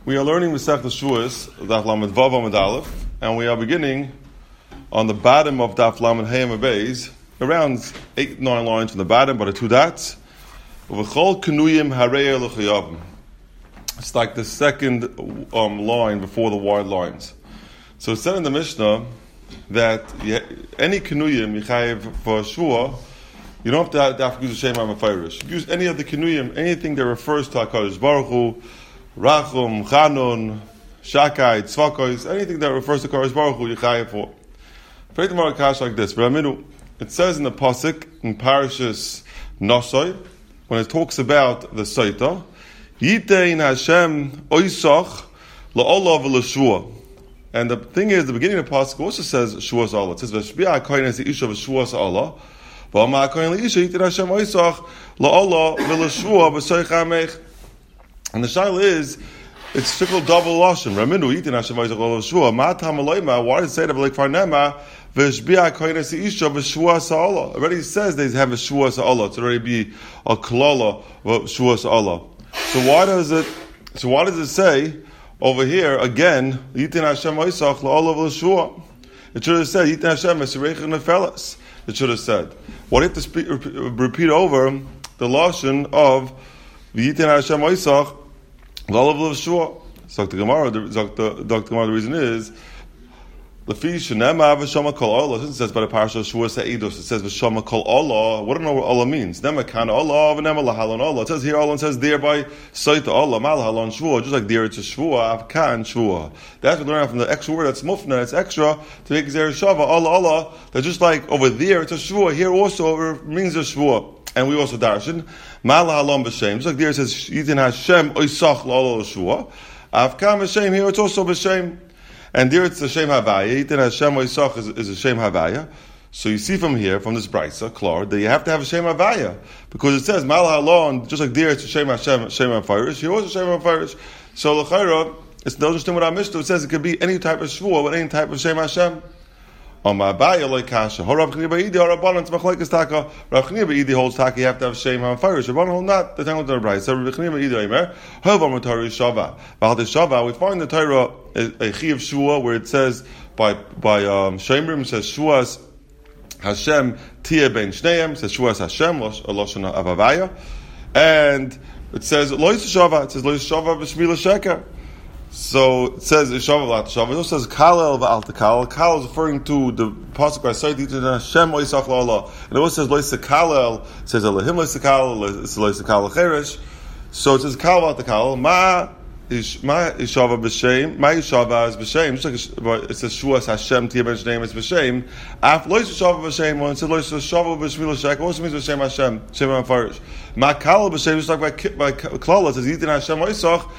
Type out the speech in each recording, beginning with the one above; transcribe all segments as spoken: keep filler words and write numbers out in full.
We are learning Masech Shuas, Daf Lamed Vav Amud Aleph, and we are beginning on the bottom of Daf Lamed Hey Amud Beis, around eight, nine lines from the bottom, but the two dots. V'chol Kenuyim Harei L'Chayavim. It's like the second um, line before the wide lines. So it said in the Mishnah that you, any Kenuyim Yichayev for Shua, you don't have to, have to use the Shem HaMefarish. Use any of the Kenuyim, anything that refers to HaKadosh Baruch Hu, Rachum, Chanun, Shakai, Tzvakois, anything that refers to Kadosh Baruch Hu, you chayav for. Freit Marakash like this. It says in the pasuk in Parashas Nosoi, when it talks about the Saita, Yitein Hashem Oisach La'olav L'Shua. And the thing is, the beginning of the pasuk also says Shuas Allah. It says V'shbi'a Kohen the Isha V'Shuas Allah. V'ama Kohen L'Isha Yitein Hashem Oisach La'olav L'Shua V'Soich HaMech. And the shaila is, it's triple double lashon. Raminu yitin Hashem v'yizach shua. Ma tamaloyma. Why does it say that? Like farnema v'shbi'a koines isha v'shua sa'ala. Already says they have a shua sa'ala. It's already be a klala v'shua sa'ala. So why does it? So why does it say over here again? Yitin Hashem v'yizach la'ala v'shua. It should have said yitin Hashem v'sirech nefelas. It should have said. Why do you have to speak, repeat over the lashon of V'yitin Hashem Oisach L'olav L'Shua? So the Gemara, Doctor Gemara, the reason is the fish Nema V'Shama Kol Allah. It says by the parasha Shua Se'idos. It says V'Shama Kol Allah. What do you know what Allah means? Nema Kana Allah V'Nema Lahalon Allah. It says here Allah and says thereby Saita Allah Malahalon Shua. Just like there it's a Shua Avkan Shua. That's what we learn from the extra word that's Mufna. It's extra to make Zer Shava Allah Allah. That just like over there it's a Shua. Here also it means a Shua. And we also darshan Mala Halom b'Shem. Just like there it says Yitin Hashem Oisach L'Olo Shua. Avkam b'Shem. Here it's also b'Shem. And there it's the Shem Havaya. Yitin Hashem Oisach is, is a Shem Havaya. So you see from here, from this brisa, Klor, that you have to have a Shem Havaya because it says Mala Halom. Just like there it's a Shem Hashem Shem Hafarish. Here also Shem Hafarish. So l'chayra, it's no interesting what our Mishnah. It says it could be any type of Shua, but any type of Shem Hashem. On my Abaya like Kasha. Rav Chniya B'Idi or Rabbanan Tzmachlekes Taka. Rav Chniya B'Idi holds Taka. You have to have Shem HaMefarish. Rabbanan hold not. The Tangled to the Brayso. So Rav Chniya B'Idi Omer. However, Matari Shava. V'al the Shava. We find the Torah a Chiv Shua where it says by by um, Shemrim says Shuas Hashem Tia Ben Shneim says Shuas Hashem Loshon Avavaya, and it says Lois Shava. It says Lois Shava B'Shmila Sheker. So it says Ishav Lat Shav. It also says Kalel V'Al Tekal. Kalel is referring to the pasuk by Sayyid Hashem Oisach La'Allah. And it also says Lois Kalel. It says Elohim Lois Kalel. It's Lois Kalel Cheresh. So it says Kalel V'Al Tekal. Ma Ish Ma Ishava B'Shem. Ma Ishava is B'Shem. Just like it says Shuas Hashem Tia Ben Shneim is B'Shem. Af Lois Ishava B'Shem. When it says Lois Ishava B'Shmila Shek, also means B'Shem Hashem Shem HaMefarish. Ma Kalel B'Shem. Just like by by Klala it says Yitin Hashem Oisach.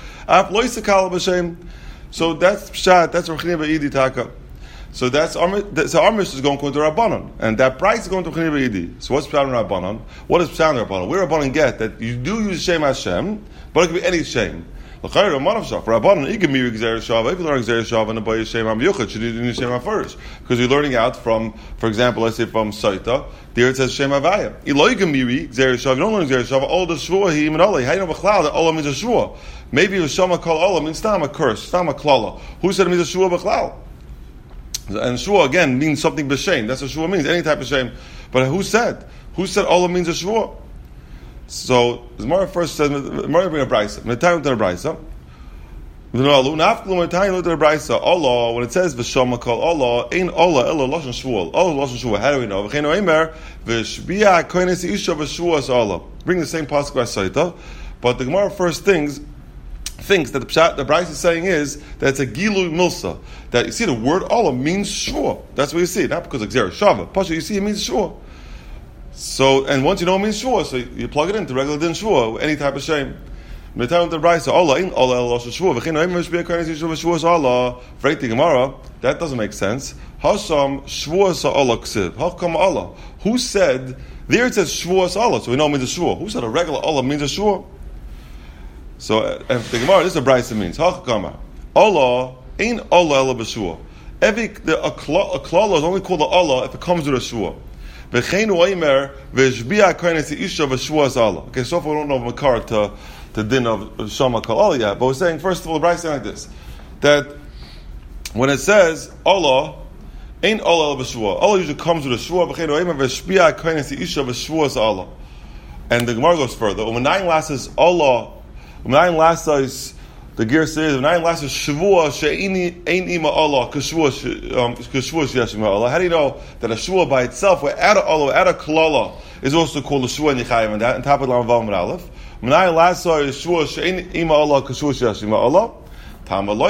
So that's pshat. That's Rav Chniya B'Idi Taka. So that's our so our mission is going to Rabbanon, and that price is going to Rav Chniya B'Idi. So what's pshat in Rabbanon? What is pshat in Rabbanon? Where Rabbanon get that you do use Shem Hashem, but it could be any Shem. L'chayr Ramanav Shaf. Rabbanon Igemir Gzer Shava. If you learn Gzer Shava and the Boy Shem HaMiyuchad, should you do Shem HaFarish? Because you're learning out from, for example, let's say from Saita. There it says Shem Havaya. Iloi Gemiri Gzer Shava. You don't learn Gzer Shava. All the Shua He Imanole. How do you know B'chlal that Allah means a Shua? Maybe Shama Kol Allah means Stam a curse, Stam a klala. Who said it means a Shua B'chlal? And Shua again means something b'shem. That's what Shua means, any type of shame. But who said? Who said Allah means a Shua? So the Gemara first says, the Gemara bring a brayso. Me'tayim to the brayso. Allah, when it says V'shama Kol Allah, ain't Allah ella lashon shvuah. Allah lashon shvuah. How do we know? V'chein oimer v'shbiya koines isha v'shvuah Allah. Bring the same pasuk by Saita, but the Gemara first things thinks that the pshat, the Bryce is saying is that it's a gilu milsa. That you see the word Allah means shvuah. That's what you see, not because of Xer Shava. Pasha, you see it means shvuah. So, and once you know it means shvuah, so you plug it into regular din shvuah, any type of shame. That doesn't make sense. Hasham shvuas Allah ksiv. How come Allah? Who said there it says shvuas Allah? So we know it means a shvuah. Who said a regular Allah means a shvuah? So if the Gemara, this is a brayso means Hachkama. Allah ain't Allah ella b'shvuah. Every the a klala is only called a Allah if it comes with a shvuah. Okay, so far we don't know Makar to the din of Shama Kol Allah yet. But we're saying, first of all, the Brayso saying like this, that when it says Allah, ain't Allah b'shvua. Allah usually comes with a shvua, Allah. And the Gemara goes further. When nine lasses Allah, when nine lasses the gear says, when nine lasses shvua she'ini ain't ima Allah k'shvua k'shvua she'yashima Allah. How do you know that a shvua by itself, without a Allah, without a klala, is also called a shvua and yichayim? And that on top of Lam Vav Mid Aleph. When nine lasses shvua she'ini ima Allah k'shvua she'yashima Allah. And it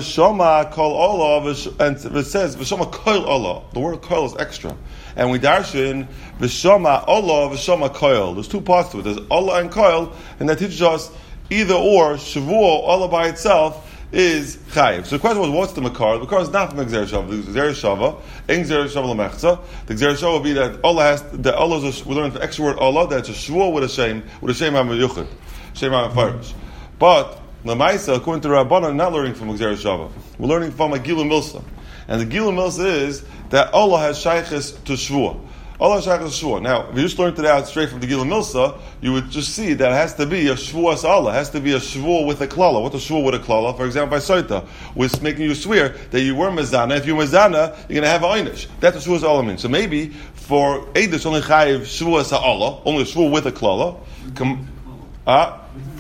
says v'shama koil Allah. The word koil is extra, and we darshan v'shama Allah v'shama koil. There's two parts to it. There's Allah and koil, and that teaches us either or. Shavuot Allah by itself is chayiv. So the question was, what's the makar? The makar is not from Gzeir Shava. The Gzeir Shava, in Gzeir Shava lemechza. The Gzeir Shava will be that Allah has that Allah is. We learn the extra word Allah. That's a shavuot with a shame, with a shame hamayuchid, shame hamafarish. But Lamaisa, according to Rabbanan, not learning from Gzeir Shava. We're learning from a Gila Milsa. And the Gila Milsa is that Allah has shaykhis to Shvua. Allah has shaykhis to Shvua. Now, if you just learned it out straight from the Gila Milsa, you would just see that it has to be a Shvua Allah. It has to be a Shvua with a klala. What's a Shvua with a klala? For example, by Saita, with making you swear that you were Mezana. If you're Mezana, you're going to have an Einish. That's what Shvua Allah means. So maybe for Eidish, only Chayiv Shvua Allah, only a Shvua with a klala. Ah?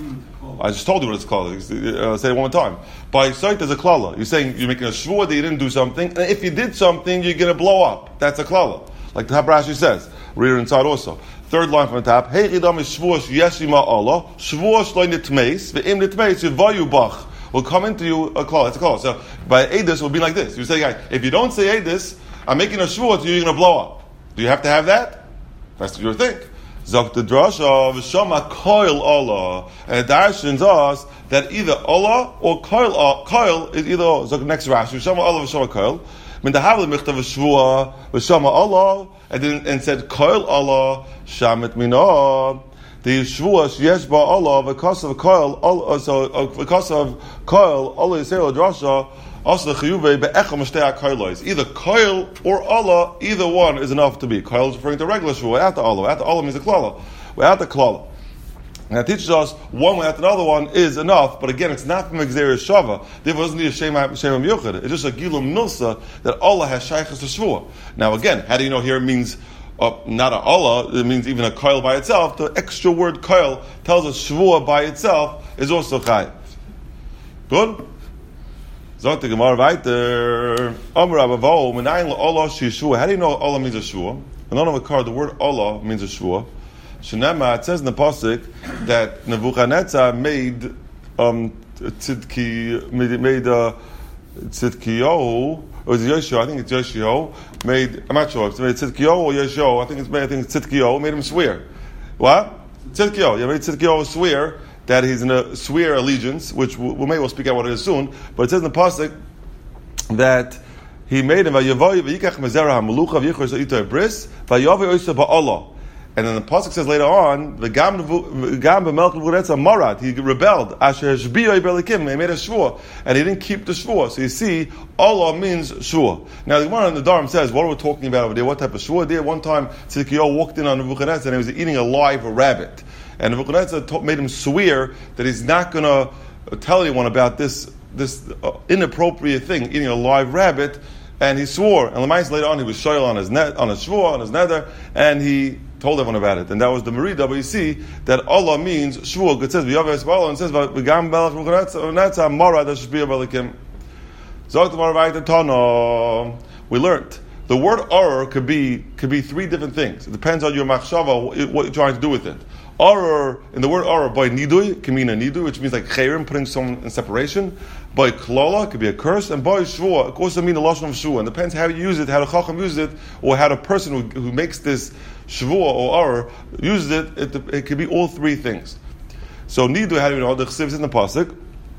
I just told you what it's called. Uh, say it one more time. By sight, there's a klala. You're saying you're making a shvua that you didn't do something, and if you did something, you're going to blow up. That's a klala. Like the Habrashi says. Read it inside also. Third line from the top. Hey, Ridam is shvua yeshima Allah. Shvua shloin nitmeis. Ve'im nitmeis yivayu bach. Will come into you a klala. It's a klala. So by Eidus, it will be like this. You say, if you don't say Eidus, I'm making a shvua to you, you're going to blow up. Do you have to have that? That's your thing. Zok the drasha v'shama koil Allah, and it darshans us that either Allah or koil koil is either zok next Rashi v'shama Allah v'shama koil. Min the havli michtav v'shvua v'shama Allah, and then and said koil Allah shamit mina. The shvua sheyesh ba Allah because of koil Allah, so because of koil Allah yisrael drasha. Also, the chiyuve be'echam shtei koilos. Either koil or Allah, either one is enough to be. Koil is referring to regular shvua, without the Allah. Without the Allah means the klala. Without the klala. And that teaches us one without another one is enough, but again, it's not from Gzeir Shava. There wasn't a Shem HaMiyuchad. It's just a Gilum Milsa that Allah has shaykhs to shvua. Now again, how do you know here it means uh, not a Allah, it means even a koil by itself. The extra word koil tells us shvua by itself is also chayiv. Good? Zot the Gemara weiter. Amar Abavo, Menayin Allah Shishua. How do you know Allah means a shvua? And on the card, the word Allah means a shvua. Shenema, it says in the pasuk that Nebuchadnezzar made um, Tzidki, made, made uh, Tzidkiyahu, or was it Yeshua? I think it's Yeshua. Made, I'm not sure if it's made Tzidkiyahu or Yeshua. I think it's made, I think it's Tzidkiyahu. Made him swear. What? Tzidkiyahu. Yeah, made Tzidkiyahu swear that he's going to swear allegiance, which we, we may well speak out what it is soon, but it says in the pasuk that he made him vayavoy vayikach mezerah hamelucha v'yichor sa'ito bris vayavoy oisa ba'Allah. And then the pasuk says later on, the gam b'melch v'uretza marad, he rebelled asher shbiyo belikim, he made a shvua and he didn't keep the shvua. So you see, Allah means shvua. Now the one in the Dharm says, what are we talking about over there? What type of shvua? There one time Tzidkiyahu walked in on Nebuchadnezzar and he was eating a live rabbit. And Nebuchadnezzar made him swear that he's not going to tell anyone about this this uh, inappropriate thing, eating a live rabbit. And he swore. And Lamais later on, he was shoyal on his net, on his shvua, on his nether, and he told everyone about it. And that was the Merida. But you see that Allah means shvua. It says v'yav esbala, and it says v'gam belach Nebuchadnezzar mara that should be a belikim. Zok the maravayit tana. We learned the word or could be could be three different things. It depends on your machshava, what you're trying to do with it. Or, in the word or, by nidui, can mean a nidui, which means like chayrim, putting someone in separation. By klala, could be a curse. And by shvua, it could also mean the lashon of shvua. And it depends how you use it, how the chacham uses it, or how the person who, who makes this shvua or or uses it, it, it could be all three things. So nidui, how do you know? The chesiv is in the pasuk.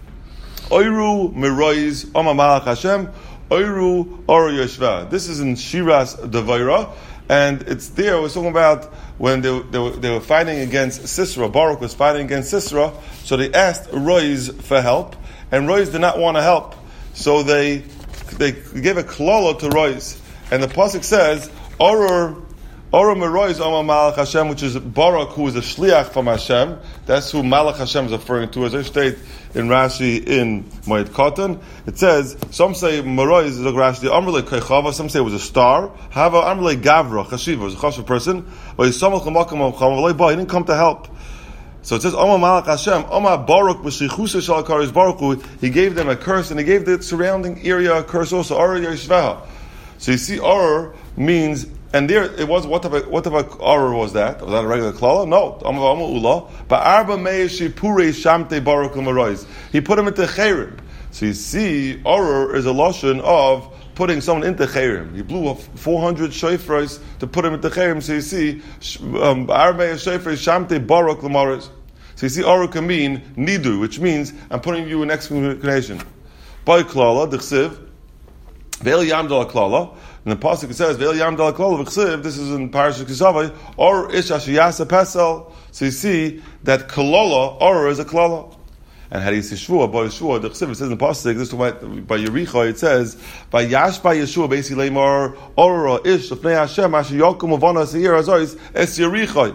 Oiru miroiz omamalach Hashem, oiru or yeshva. This is in Shiras Devaira. And it's there, we're talking about when they, they, were, they were fighting against Sisera. Baruch was fighting against Sisera, so they asked Roiz for help, and Roiz did not want to help. So they they gave a klala to Roiz. And the pasuk says, Orur Ora Meroy is Oma Malach Hashem, which is Barak, who is a shliach from Hashem. That's who Malach Hashem is referring to, as I state in Rashi in Moed Katan. It says, some say Meroy is like Rashi, Amrle Keichava, some say it was a star. Hava Amrle Gavra, Chashiva, was a chashiv person. But he didn't come to help. So it says, Oma Malach Hashem, Oma Barak, B'shichusa Shalakar is Barak, he gave them a curse, and he gave the surrounding area a curse also, Ora Yeshveha. So you see, Ora means, and there it was, what type of, what type of Ora was that? Was that a regular klala? No. But Arba Meishi Pure Shamte Barak L'Marois. He put him into Cherim. So you see, Ora is a lotion of putting someone into Cherim. He blew off four hundred shofars to put him into Cherim. So you see, Arba Meishi Shofar Shamte Barak L'Marois. So you see, Ora can mean Nidu, which means I'm putting you in excommunication. By klala, d'chsiv, Ve'el Yamdal klala. And the pasuk says, "Ve'el yamdal klala v'chsiv." This is in Parashat Kisavai. Or ish ashiyasa pesel. So you see that klala or is a klala. And how do you see shvua? By shvua, the chsiv, it says in the pasuk. This is by, by Yericha. It says, "By yash by Yeshua basically lemar or ish of Hashem asher yokum uvana seir azois es Yericha."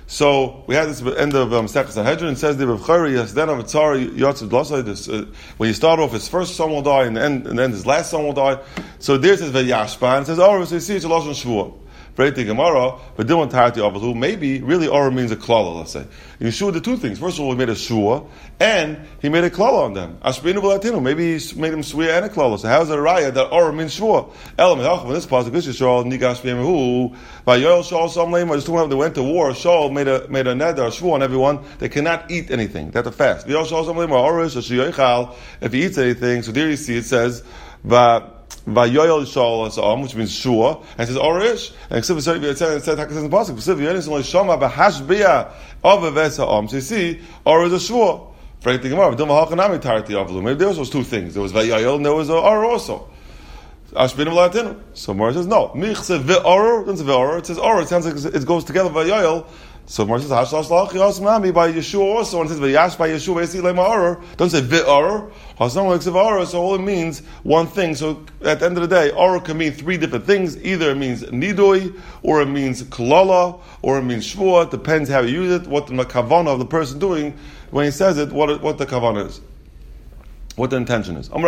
So we had this at the end of um, Sechus Sanhedrin. It says the B'chari Yasden of Tzar Yotzev Dlasai. When you start off, his first son will die, and then and then his last son will die. So there it says V'yashpa, and it says Ora. So you see it's a lashon shvuah. Breiti Gemara, but Dilman Tarati Avalu. Maybe really Ora means a klala. Let's say Yeshua did two things. First of all, he made a shvuah, and he made a klala on them. Ashbinu v'latinu. Maybe he made him swear and a klala. So how is it a raya that Ora means shvuah? Elam Hacham. This pasuk is Yisrael Nigash B'Yemahu. By Yoel Shaul Sam Leima. Just talking about they went to war. Shaul made a made a neder, a shvuah on everyone. They cannot eat anything. They have to fast. Yoel Shaul Sam Leima. Orish Ashiyoichal. If he eats anything, so there you see it says Va. Vayoyel Shaul Asam, which means shua, and it says Orish, and it says it says in the pasuk, Shama Bahashbiya of Avesa. So you see, Or is a shua. Frankly, Gemara, maybe there was those two things. There was Vayoyel and there was Or also. Ashbin Latinu. So Mara says no. Michse Ve'or, doesn't say Ve'or. It says Or. It sounds like it goes together Vayoyel. So Mara says Hashlash Lach Yosmami by Yeshua also, and it says Vayash by Yeshua basically Lema Or. Don't say Ve'or. Hasam like Or. So all it means one thing. So at the end of the day, Or can mean three different things. Either it means Nidoi, or it means Klala, or it means Shvua. It depends how you use it, what the kavana of the person doing when he says it, what what the kavana is, what the intention is.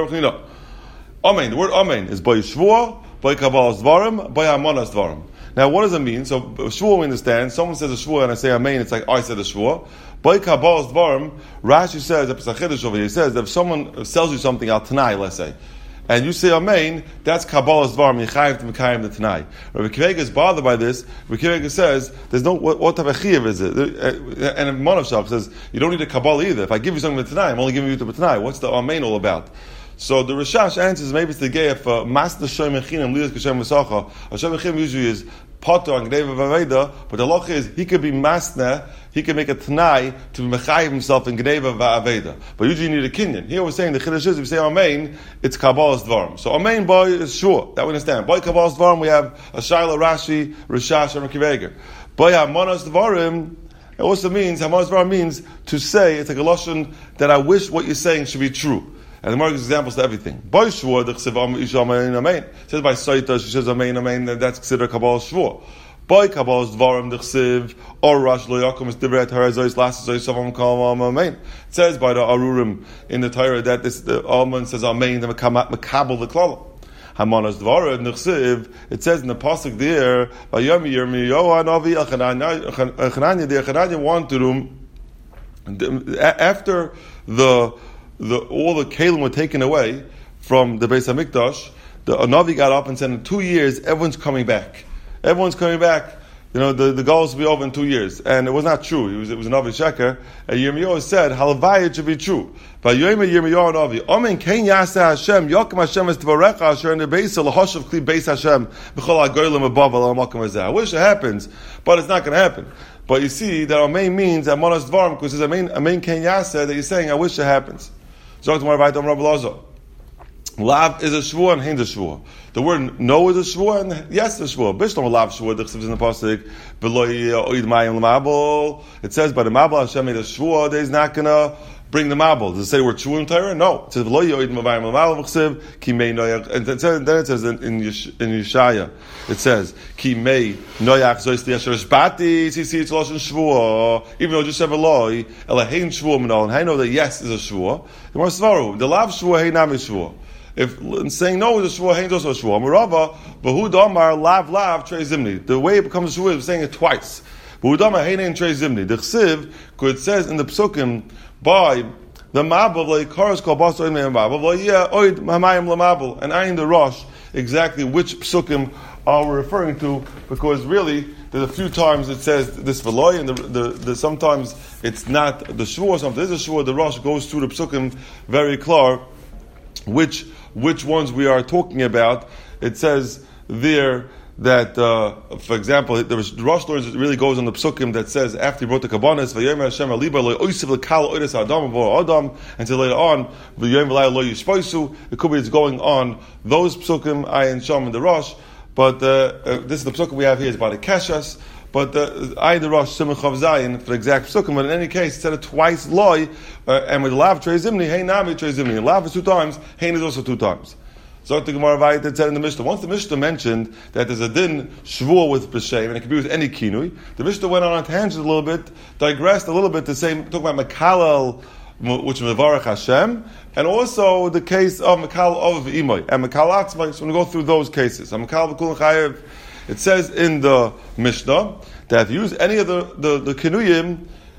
Amen. The word Amen is by Shvua, by Kabbalas Dvarim, by Amanas Dvarim. Now, what does it mean? So, Shvua, we understand. Someone says a Shvua and I say Amen, it's like I said a Shvua. By Kabbalas Dvarim, Rashi says, he says that if someone sells you something al Tanai, let's say, and you say Amen, that's Kabbalas Dvarim, Yechayiv to Mekayim the Tanai. Rabbi Kiva is bothered by this. Rabbi Kiva says, there's no, what, what type of Chiyav is it? And Monavshach says, you don't need a Kabbalah either. If I give you something with Tanai, I'm only giving you the Tanai. What's the Amen all about? So the Rishash answers, maybe it's the gay if Master Shem Echinam Lias Kashem V'Sacha. Hashem Echinam usually is Potter and Gneva Vaveda, but the loch is he could be Masna, he could make a Tanai to mechayiv himself in Gneva Vaveda. But usually you need a Kinyan. Here we're saying the Chiddush is if we say Amen, it's Kabbalas Dvarim. So Amen boy is sure that we understand. By Kabbalas Dvarim we have a Shaila Rashi, Rishash, and Rekiveger. By Amanas Dvarim, it also means Amanas Dvarim means to say it's like a lashon that I wish what you're saying should be true. And the Gemara gives examples to everything. By Shvua, the Chsiv Isha Amen Amen. It says by Saita, she says Amen Amen, and that's considered Kabbalas Shvua. By Kabbalas Dvarim, the Chsiv, or Rash Lo Yakum, is Divret, Harazois, Last Zois, Savam Kalam Amen. It says by the Arurim in the Torah that this, the Amen says Amen, the Makabal the Klala. Hamanas Dvarim, the Chsiv, it says in the Pasuk there, by Yom Yirmiyahu Hanavi, Elchananya, the Elchananya wanted him, after the The, all the kalim were taken away from the Beis Hamikdash, the Navi got up and said, in two years, everyone's coming back. Everyone's coming back. You know, the, the goals will be over in two years. And it was not true. It was, it was a Navi Sheker. And Yirmiyahu said, Halavai, it should be true. But Yoyme Yirmiyahu Navi, Omen Ken Yasa Hashem, Yokim Hashem es Tvarecha, Asher in the Beis, Lahoshav Kli Beis Hashem, B'chol HaGoylim Above, Alamakam Azeh. I wish it happens, but it's not going to happen. But you see, that Amen means Amanas Dvarim, because it's Amen, Amen Ken Yasa, that you're saying, I wish it happens. Lav is a shvua and hein is a shvua. The word no is a shvua and yes is a shvua. Bishlam lav shvua. The chsiv is in the pasuk. Beloy oid mayim l'mabel. It says by the mabel Hashem made a shvua that he's not gonna bring the mabel. Does it say we're Tshuim Torah? No. It says V'lo yoid mavayim l'mabel v'chsev ki mei noyach. And then it says in, in, Yesh, in Yeshaya, it says ki mei noyach zois liyasher shbati tzisi it's loshen shvuah. Even though it just said V'lo, elahein shvuah minol. And I know that yes is a shvuah. The more svaru the lav shvuah hey nami shvuah. If saying no is a shvuah, hey is also a shvuah. Merava v'hu damar lav lav trei zimni. The way it becomes a shvuah is saying it twice. V'hu damar hey nein trei zimni. The chsiv, it says in the psukim by the mabel like cars called baso in mabel yeah oid mamayim lamabel, and I in the Rosh exactly which psukim are we referring to, because really there's a few times it says this veloy, and the, the, the sometimes it's not the shvuah, sometimes there's a shvuah. The Rosh goes through the psukim very clear which which ones we are talking about. It says there that, uh, for example, the Rosh learns, it really goes on the psukim that says after he wrote the Kabbanis, V'yomer Hashem aliba lo oisiv l'kal oides adam v'or adam, until later on, V'yomer v'lai lo yishpoisu. It could be it's going on those psukim, Ayin Sham and the Rosh, but uh, uh, this is the psukim we have here is about the Keshas, but uh, Ayin the Rosh, Simon Chav Zayin, for the exact psukim, but in any case, it said it twice, loy, uh, and with lav trei zimni, hey nami trei zimni, and lav is two times, hein is also two times. So the Gemara Vayit said in the Mishnah. Once the Mishnah mentioned that there's a din shvuah with b'shem, and it can be with any kinui, the Mishnah went on a tangent a little bit, digressed a little bit to say, talk about Mekalel, which is Mevarach Hashem, and also the case of Mekalel of Imoy, and Mekalel Atzmai. So we're going to go through those cases. So Mekalel B'Kulon Chayev, it says in the Mishnah that if you use any of the, the, the kinuyim,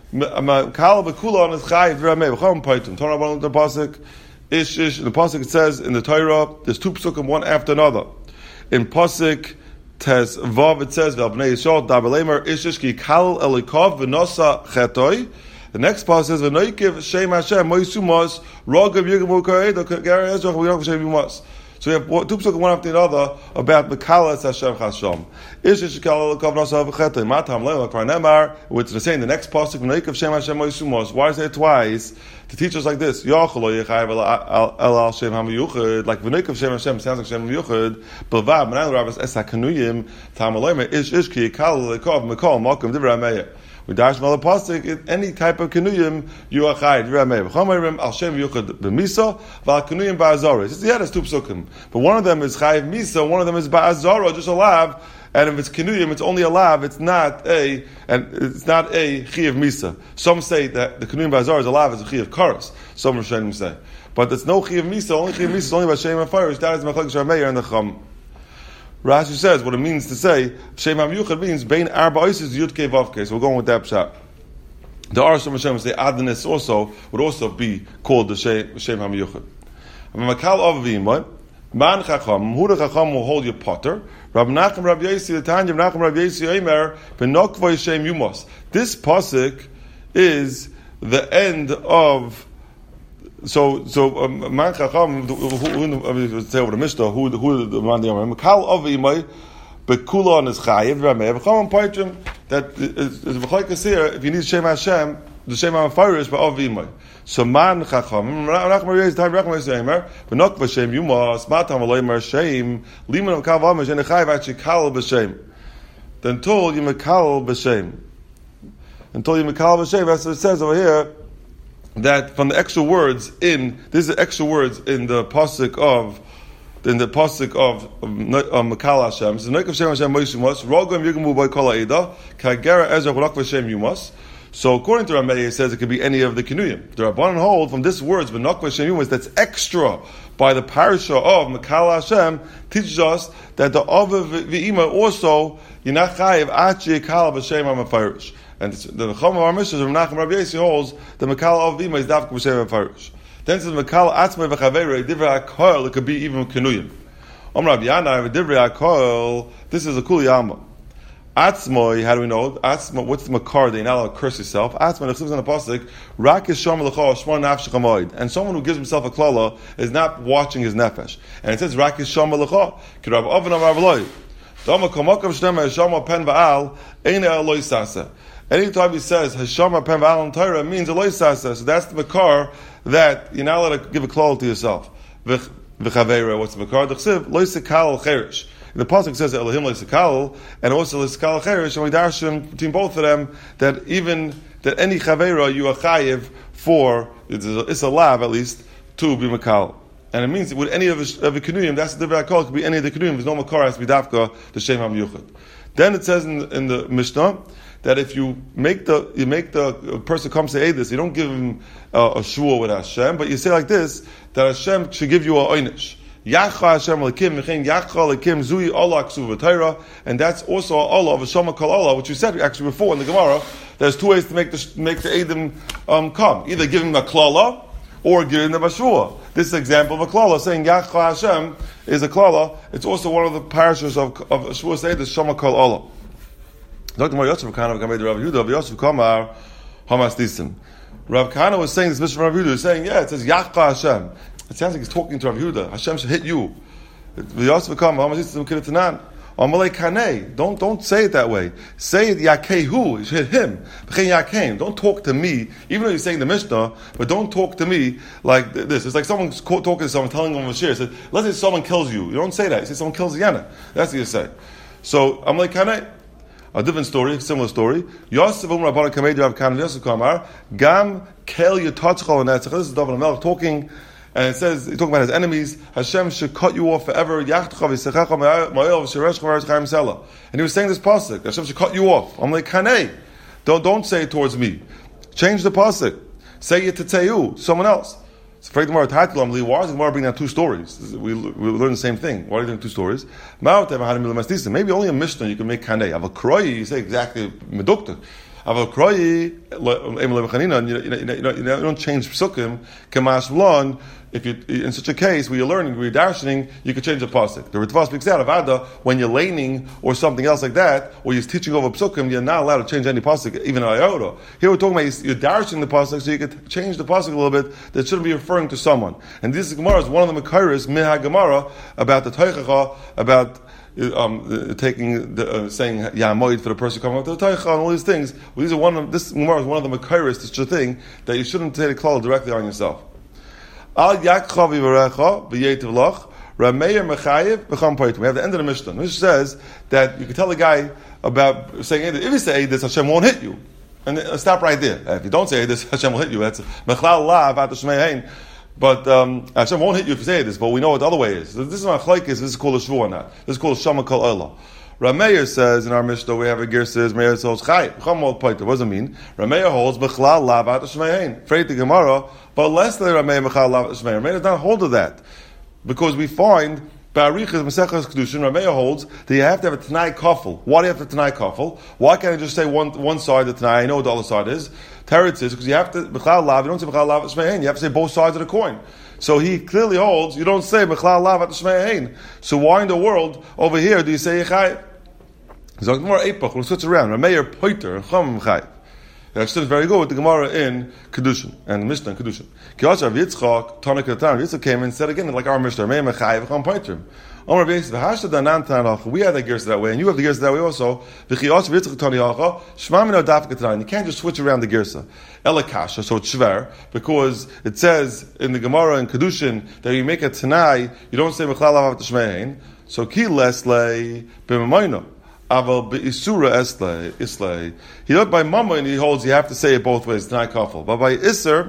Mekalel B'Kulon is Chayev V'Rameh, V'chom Paitum, Torah Baruch the Pasuk, Ish Ish, in the Pasuk it says in the Torah, there's two Pasukim, one after another. In Pasuk Tes Vav it says, V'abnei Yisrael Dabelemer Ish Ish ki kal elikov v'nosa chetoi. The next Pasuk says, V'noikiv Shem Hashem moisumas rogav yigamu karedo k'geri ezrach v'yok v'shem yumas. So we have two Pasukim one after another about Mekalas Hashem Chasham. Ish Ish ki kal elikov v'nosa chetoi. Matam le'la kvar nemar, which is saying the next Pasuk, V'noikiv Shem Hashem moisumas. Why is it twice? To teach us like this, like v'noikav Shem Hashem sounds like Shem Yuchad, B'vav Menayel Rabbis Es HaKanuyim Tamaloyme Ish Ish Ki Yikal Lekov Mekol Malkum Divrei Ameya. We dash Mala Pasuk, any type of Kanuyim you are Chai Divrei Ameya. V'chomayrim Al Shem Yuchad B'Misa V'al Kanuyim Ba'azara. Yeah, there's two psukim, but one of them is Chai Misa, one of them is Ba'azara, just a lav. And if it's kinuyim, it's only a lav. It's not a, and it's not a chiyav misa. Some say that the kinuyim bazar is a lav, is a chiyav karas. Some Rishonim say, but it's no chiyav misa. Only chiyav misa is only by shem and fire. That is machlokes Rameir and the Chum. Rashi says what it means to say shem hamyuchad means bein arba oises yud kei vav kei. So we're going with that pshat. The are some Rishonim say adnis also would also be called the shem shem hamyuchad. Makal avim. Man Chacham, who the Chacham will hold your potter. Rabbi Nachum, Rabbi Yossi, the Tanya, Rabbi Nachum, Rabbi Yossi, Omer, Benokvoi Shem Yumos. This pasuk is the end of. So, so um, Man Chacham, who, who, say over the Mishnah, who, who the man the Omer, Makal of Imai, Bekulon is Chayiv, Rameh, V'cham Paitrim, that is V'chaykas here, if you need Shem Hashem, the Shem HaFire is Ba'ov Imai. So man chacham, Nachum Rabbi time Nachum Yisrael, v'nok v'shem yumas, matam v'loimer shem, liman v'kav v'amish, and echayv achikal b'shem. Then told you mekal b'shem. Until you mekal b'shem, as it says over here, that from the extra words in, these are extra words in the pasuk of, in the pasuk of mekal Hashem. So noik v'shem Hashem moishumas, rogam yigamu by kol ha'eda, kagera ezra v'nok v'shem yumas. So according to Rameh, it says it could be any of the kinuyim. The Rabbanan hold from this words, but not Hashem Yumas, that's extra by the parasha of Mekal Hashem, teaches us that the Aviv V'ima also Yinachayev Achi Yikal B'Shem HaMefarish. And the Chacham of our Mishnah, Rav Nachum Rabbi Yossi holds the Mekal of V'ima is Davka B'Shem HaMefarish. Then it says Mekal Atzmei V'Chaverei Divrei HaKol, it could be even kinuyim. Om Rabbi Yanai Divrei HaKol, this is a Kul Yama. Atzmoi, how do we know? Atzmoi, what's the makar? They now curse yourself. Atzmoi, it says on the pasuk, Rak is shom l'chol shmon nafshech hamoed. And someone who gives himself a klala is not watching his nefesh. And it says Rak is shom l'chol. K'rav oven amar v'loi. Dama komokav shnema hashama pen va'al eine eloi sasa. Anytime he says hashama pen va'al in Torah, it means eloi sasa. So that's the makar that you're not allowed to give a klala to yourself. V'chaveira, what's the makar? D'chsiv, loi sekal al cherish. the pasuk says Elohim le'sikal, and also le'sikal cherish, and we darshan between both of them that even that any chavera you are chayiv for, it's a, it's a lav at least to be makal. And it means with any of the, of the Kenuyim, that's the different call, it could be any of the Kenuyim, there's no makar, has to be dafka, the Shem HaMiyuchad. Then it says in, in the Mishnah, that if you make the, you make the person come say this, you don't give him uh, a shvuah with Hashem, but you say like this, that Hashem should give you a oynish. Yacha Hashem lekim, mechin yacha lekim zui Allah ksuv v'tayra, and that's also Allah of Hashem kol Allah, which you said actually before in the Gemara. There's two ways to make the make the Eidim um, come. Either give him a klala, or giving them a shvuah. This is an example of a klala, saying Yachcha Hashem is a klala. It's also one of the parashas of, of shvuah say the Shama Kol Allah. Doctor Mar Yosef Kana Gamed Rav Yehuda, Rav Yosef Kamar Hamas Disim. Rav Kana was saying this mission from Rav Yehuda, saying, yeah, it says Yachcha Hashem. It sounds like he's talking to Rav Yehuda. Hashem should hit you. Rav Yosef Kamar Hamas Disim Kiritanan. Amalei Kanei. Don't don't say it that way. Say it Yakehu. You should hit him. Yakein. Don't talk to me, even though you're saying the Mishnah, but don't talk to me like this. It's like someone's talking to someone, telling them a shir. Says, let's say someone kills you. You don't say that. You say someone kills Yana. That's what you say. So Amalei Kanei. A different story, similar story. Yosef um Rabbanan Kamed Rav Kana Yosef Kamar Gam Kel Yitotzchol Netzach. This is David HaMelech talking. And it says, he's talking about his enemies, Hashem should cut you off forever. And he was saying this pasuk, Hashem should cut you off. I'm like, Kanei. Don't, don't say it towards me. Change the pasuk. Say it to Teyu, someone else. So, why is the Gemara bringing down two stories? We, we learn the same thing. Why are you doing two stories? Maybe only a Mishnah you can make Kanei. Av a Kroyi, you say exactly Medukta. Av a Kroyi, you don't change Psukim, Kamash Vlon. If you, in such a case, where you're learning, where you're darshaning, you can change the pasuk. The Ritva speaks out of Ada, when you're laning or something else like that, or you're teaching over psukim, you're not allowed to change any pasuk, even an iota. Here we're talking about you're darshaning the pasuk, so you could change the pasuk a little bit that shouldn't be referring to someone. And this Gemara is one of the Mekairis, Minha Gemara, about the Teichacha, about um, taking, the, uh, saying Yamoid for the person coming up to the Teichacha, and all these things. Well, these are one of, this Gemara is one of the Mekairis, such a thing, that you shouldn't take a klal directly on yourself. Al Yakchav Yivarecha B'Yetiv Lach Rameir Mechayev B'Cham Paitim. We have the end of the Mishnah. The Mishnah says that you can tell a guy about saying if you say this, Hashem won't hit you, and uh, stop right there. If you don't say this, Hashem will hit you. That's Mechlal Lav At Shmei. But um, Hashem won't hit you if you say this. But we know what the other way is. This is not Machlekes. This is called a Shvuah or not. This is called Shama Kol Allah. Rameir says in our Mishnah we have a gear says Meir holds Chayim. B'Cham Paitim. What does it mean? Rameir holds B'Chlal Lav At Shmei. Afraid the Gemara. But less than Rameir Mechal Lav Shmei. Rameir does not hold of that. Because we find, Ba'arichas Mesechas Kedushin, Rameir holds that you have to have a Tanai Kafel. Why do you have to Tanai Kafel? Why can't I just say one one side of the Tanai? I know what the other side is. Teretz is, because you have to, Mechal Lav, you don't say Mechal Lav Shmei. You have to say both sides of the coin. So he clearly holds, you don't say Mechal Lav at Shmei. So why in the world, over here, do you say Yechai? Zog more Eipach, we'll switch around. Rameir Poiter, Chum Chai. That is very good with the Gemara in Kedushin and Mishnah in Kedushin. Kiyachav Yitzchak Tanakh Katan Yitzchak came and said again like our Mishnah Rameir Mechayev Chum Poiter. Omar Beis v'Hashta Danan Tanach. We have the gears that way, and you have the gears that way also. V'Kiyachav Yitzchak Taniyacha Shma Mino Daf Katan. You can't just switch around the gersa. Elakasha, so it's shver because it says in the Gemara in Kedushin that you make a Tanai, you don't say Mechlal Lav Shmein. So Ki Leslei B'Mamayno. Aval be'isura eslei islei. He looked by mama and he holds you have to say it both ways. Tanai kafel. But by iser,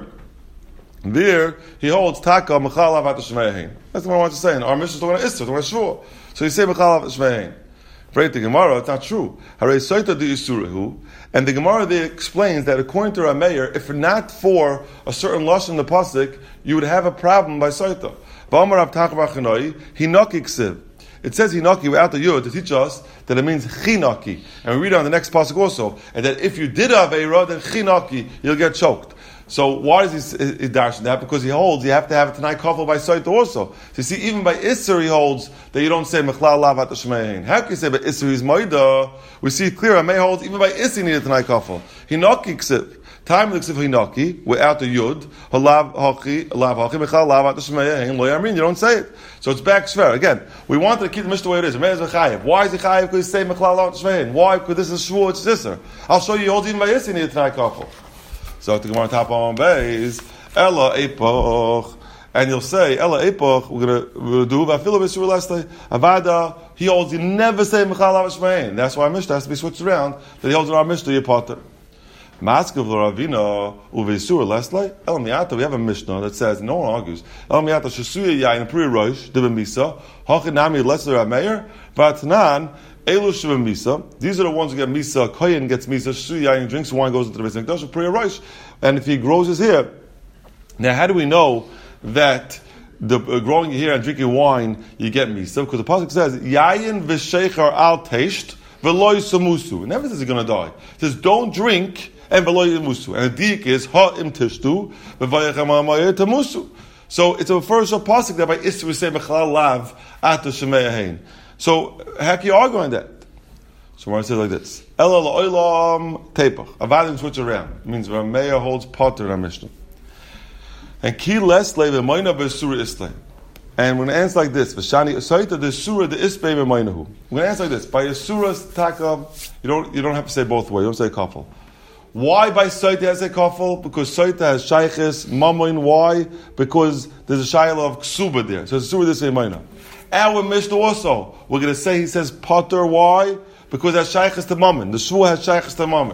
there he holds taka mechal avat shmeihin. That's what I want to say. And our mission is talking about iser, talking about shvur. So you say mechal avat shmeihin. Right? The Gemara, it's not true. Harei soita di isurahu. And the Gemara there explains that according to Rameir, if not for a certain lashon in the pasuk, you would have a problem by soita. Ba'amar av takvar chenoi hinaki ksiv. It says hinaki without the yud to teach us that it means chinaki. And we read on the next pasuk also, and that if you did aveira, then chinaki, you'll get choked. So why does he, he dash that? Because he holds you have to have a tanai kafel by soita also. So you see, even by Isser he holds that you don't say mechlal lav at shmeihin. How can you say by Isser he's moida? We see it clear. I may hold even by Isser you need a tanai kafel. Hinaki ksiv. Time of the ksiv hinaki without the yud. Halav haki lav haki mechlal lav at shmeihin. Lo yamin. You don't say it. So it's back shver. Again, we wanted to keep the Mishnah the way it is. Why is it chayiv? Because you say mechlal lav at shmeihin. Why? Because this is shvuah. It's Isser. I'll show you. He holds even by Isser you need a tanai kafel. So the Gemara top on base, Ella Epoch, and you'll say, Ella Epoch, we're going to do Vafilo B'Sur Lesle, Avada, he holds you never say Mechal Avashmain. That's why our Mishnah has to be switched around, that he holds in our Mishnah, you're Potter. Maskav L'Ravina Uvesur Lesle, El Miata, we have a Mishnah that says, no one argues, El Miata Shesuya Yain Pri Rosh, Dibba Misa, Hachinami Lesle Rameir, Vatnan, Elu Shivim Misa, these are the ones who get Misa, Koyin gets Misa, Shesuya Yain drinks wine, goes into the Beis Mikdash, Pri Rosh, and if he grows his hair, now how do we know that the uh, growing your hair and drinking wine, you get Misa? Because the pasuk says, Yayin v'sheichar al teisht v'lo yisamusu. It never says you're going to die. It says, don't drink and v'lo yisamusu. And the dik is, ha'im tishtu v'vayachem ha'mayir tamusu. So it's a first pasuk that by Isra we say, Mechalal lav ata shemeyahein. So how can you argue on that? So we're going to say it like this. Ela la'olam tepach. Avadim switch around. It means Rameya holds potter in our Mishnah. And ki lesle v'mayna v'sura isle. And we're going to answer like this. V'shani asaita the surah the isbei v'maynahu. We're going to answer like this. By a surah taka, you don't you don't have to say both ways. You don't say kafel. Why by saita has a kafel? Because saita has shaykhis mamoin. Why? Because there's a shayla of ksuba there. So it's a surah this v'mayna. Our Mishnah also, we're going to say he says potter. Why? Because that's shaykhis to mammon. The surah has shaykhis to mammon.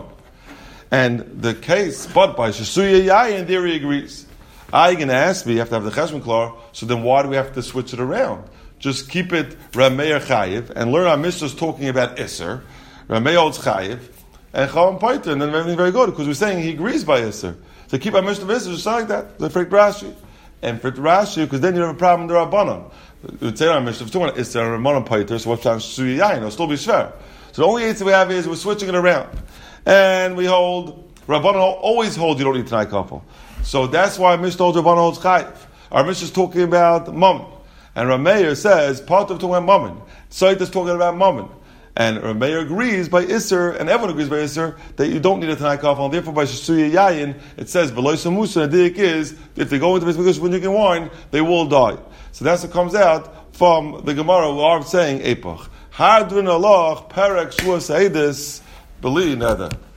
And the case, but by shasuya yayin, there he agrees. Are you going to ask me, you have to have the cheshbon klar, so then why do we have to switch it around? Just keep it Rameir Chayiv, and learn our Mishnah's talking about Isser, Rameir holds Chayiv, and Chavam Paiter, and then everything very good, because we're saying he agrees by Isser. So keep our Mishnah of Isser just like that, the Frik Rashi. And for Rashi, because then you have a problem with the Rabbanon. We would say our Mishnah, if you're talking about Isser and Rabbanon Paiter, so what's time Suya Yayin, it'll still be Shver. So the only answer we have is we're switching it around. And we hold, Rabbanon always hold you don't need Tanai Kafel. So that's why Mishnah holds Rabbanon holds Chayiv. Our Mishnah is talking about Mammon. And Rameir says, part of talking about Mammon. Saita is talking about Mammon. And Rameir agrees by Isser, and everyone agrees by Isser, that you don't need a Tanai Kafel. And therefore by Shasuya Yayin, it says, V'loi Samusa, and the dik is, if they go into Beis Mikdash when drinking wine, they will die. So that's what comes out from the Gemara, who are saying, Epach. Hardrin Allah, Perek Shua Seidis, Beli Neder.